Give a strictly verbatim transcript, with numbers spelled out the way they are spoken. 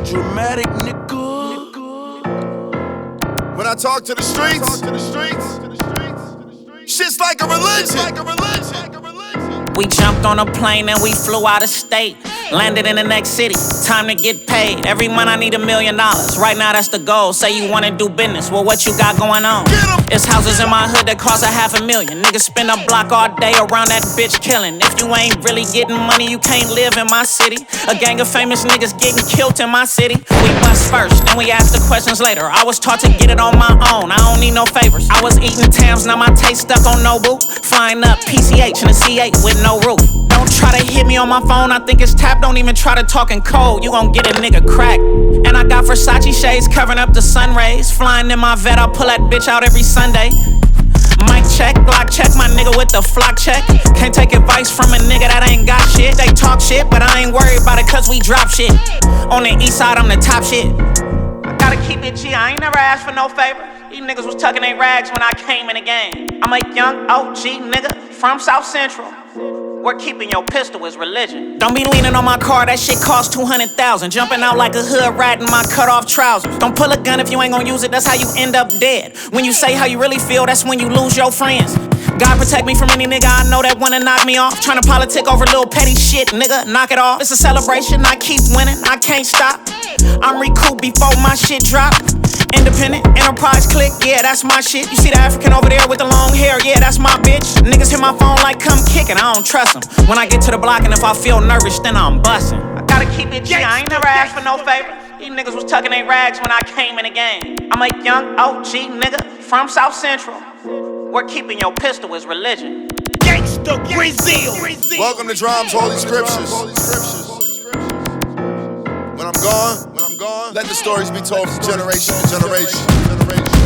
Dramatic nigga. When I talk to the streets, shit's like a religion. We jumped on a plane and we flew out of state. Landed in the next city, time to get paid. Every month I need a million dollars. Right now that's the goal. Say you wanna do business, well what you got going on? It's houses in my hood that cost a half a million. Niggas spend a block all day around that bitch killing. If you ain't really getting money, you can't live in my city. A gang of famous niggas getting killed in my city. We bust first, then we ask the questions later. I was taught to get it on my own, I don't need no favors. I was eating Tams, now my taste stuck on Nobu. Flying up P C H in a C eight with no roof. Don't try to hit me on my phone, I think it's tapped. Don't even try to talk in code, you gon' get a nigga cracked. And I got Versace shades covering up the sun rays. Flying in my vet, I'll pull that bitch out every Sunday. Mic check, block check, my nigga with the flock check. Can't take advice from a nigga that ain't got shit. They talk shit, but I ain't worried about it cause we drop shit. On the east side, I'm the top shit. I gotta keep it G, I ain't never asked for no favor. These niggas was tucking their rags when I came in the game. I'm a young O G nigga from South Central. Where keeping your pistol is religion. Don't be leaning on my car, that shit cost two hundred thousand. Jumping out like a hood rat in my cut off trousers. Don't pull a gun if you ain't gon' use it, that's how you end up dead. When you say how you really feel, that's when you lose your friends. God protect me from any nigga I know that wanna knock me off. Tryna politic over little petty shit, nigga, knock it off. It's a celebration, I keep winning, I can't stop. I'm recouped before my shit drop. Independent, enterprise click, yeah, that's my shit. You see the African over there with the long hair, yeah, that's my bitch. Niggas hit my phone like come kickin', I don't trust them. When I get to the block and if I feel nervous, then I'm bustin'. I gotta keep it G, I ain't never asked for no favor. These niggas was tucking their rags when I came in the game. I'm a young O G nigga from South Central. Where keeping your pistol is religion. Gangsta Brazil. Welcome to Drums Holy Scriptures. When I'm gone, when I'm gone, let the stories be told from generation to generation.